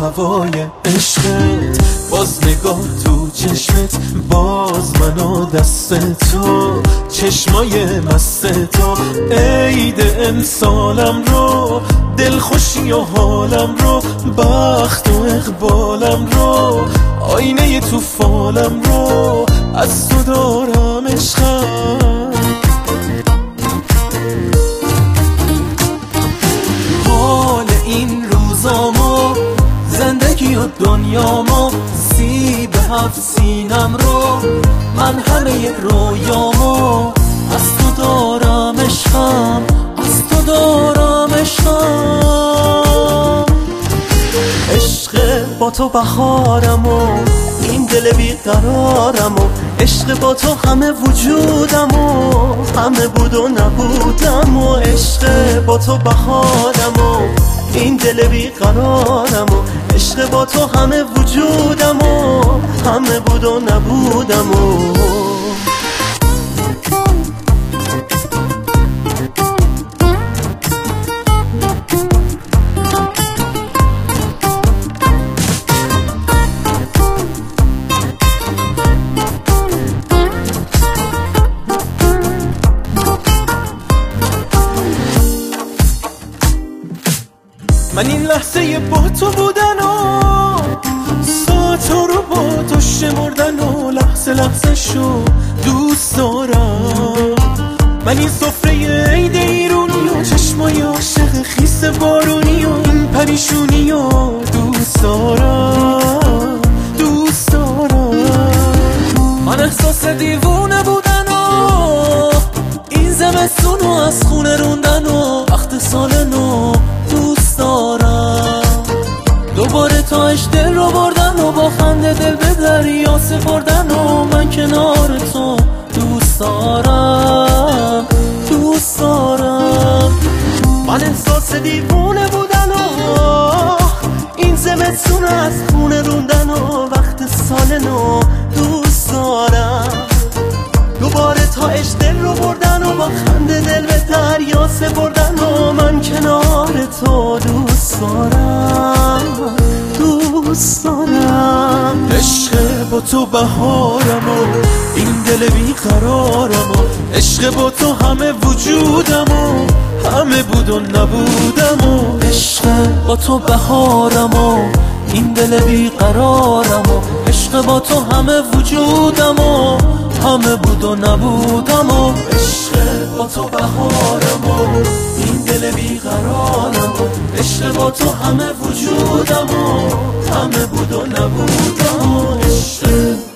هوای عشقت، باز نگاه تو چشمت، باز من و دست تو، چشمای مست تو، عید امسالم رو، دلخوشی و حالم رو، بخت و اقبالم رو، آینه تو فالم رو، از تو دارم عشقم. حال این روزامو، زندگی و دنیامو، سیب هفت سینم رو، من همه رویامو، از تو دارم عشقم، از تو دارم عشقم. عشق با تو بهارم و این دل بیقرارم و عشق با تو همه وجودم و همه بود و نبودم و عشق با تو بهارم و این دل بیقرارم و عشق با تو همه وجودم و همه بود و نبودم و من این لحظه با تو بودن و ساعت‌ها رو با تو شمردن و لحظه لحظه شو دوست دارم. من این سفره عید ایرونی و چشمای عاشق خیس بارونی و این پریشونی و دوست دارم، دوست دارم. من احساس دیوونه بودن و این زمستون و از خونه روندن و وقت سال نو دوست دارم. دوباره تاش دل رو بردن و با خنده دل به دریا سپردن و من کنار تو دوست دارم، دوست دارم. من احساس دیوونه بودن و این زمستون از خونه روندن و وقت سال نو دوست دارم. دوباره تاش دل رو بردن و با خنده دل به دریا سپردن و من کنار تو دوست دارم، دوست دارم. عشق با تو بهارم و این دل بیقرارم و عشق با تو همه وجودم و همه بود و نبودم و عشق با تو بهارم و این دل بیقرارم و عشق با تو همه وجودم و همه بود و نبودم و عشق با تو بهارم و این دل بیقرارم و عشق با تو همه وجودم و همه بود و نبودم و عشق